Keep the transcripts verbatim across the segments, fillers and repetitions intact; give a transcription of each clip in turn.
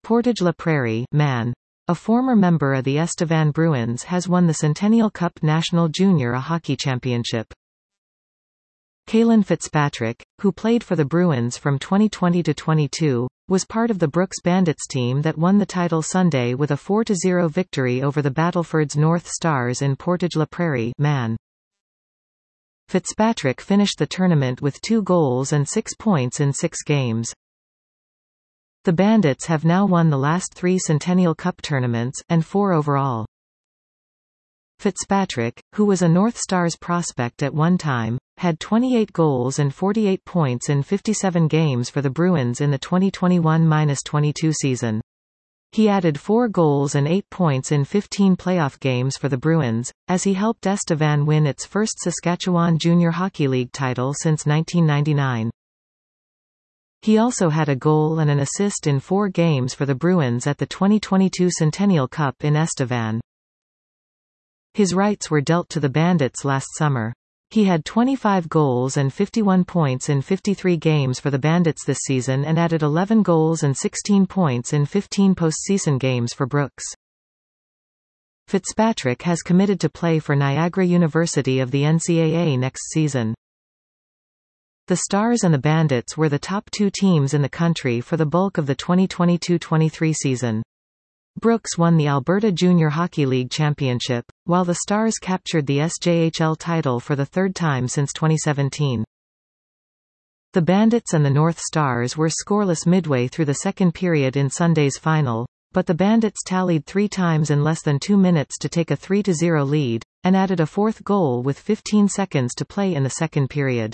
Portage La Prairie man. A former member of the Estevan Bruins has won the Centennial Cup National Junior A Hockey Championship. Kalen Fitzpatrick, who played for the Bruins from twenty twenty to twenty-two, was part of the Brooks Bandits team that won the title Sunday with a four to zero victory over the Battleford's North Stars in Portage La Prairie man. Fitzpatrick finished the tournament with two goals and six points in six games. The Bandits have now won the last three Centennial Cup tournaments, and four overall. Fitzpatrick, who was a North Stars prospect at one time, had twenty-eight goals and forty-eight points in fifty-seven games for the Bruins in the twenty twenty-one twenty-two season. He added four goals and eight points in fifteen playoff games for the Bruins, as he helped Estevan win its first Saskatchewan Junior Hockey League title since nineteen ninety-nine. He also had a goal and an assist in four games for the Bruins at the twenty twenty-two Centennial Cup in Estevan. His rights were dealt to the Bandits last summer. He had twenty-five goals and fifty-one points in fifty-three games for the Bandits this season and added eleven goals and sixteen points in fifteen postseason games for Brooks. Fitzpatrick has committed to play for Niagara University of the N C A A next season. The Stars and the Bandits were the top two teams in the country for the bulk of the twenty twenty-two twenty-three season. Brooks won the Alberta Junior Hockey League Championship, while the Stars captured the S J H L title for the third time since twenty seventeen. The Bandits and the North Stars were scoreless midway through the second period in Sunday's final, but the Bandits tallied three times in less than two minutes to take a three to zero lead, and added a fourth goal with fifteen seconds to play in the second period.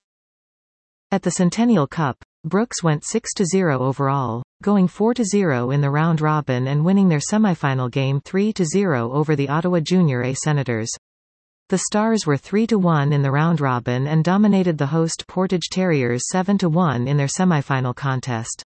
At the Centennial Cup, Brooks went six to zero overall, going four to zero in the round robin and winning their semifinal game three to zero over the Ottawa Junior A Senators. The Stars were three to one in the round robin and dominated the host Portage Terriers seven to one in their semifinal contest.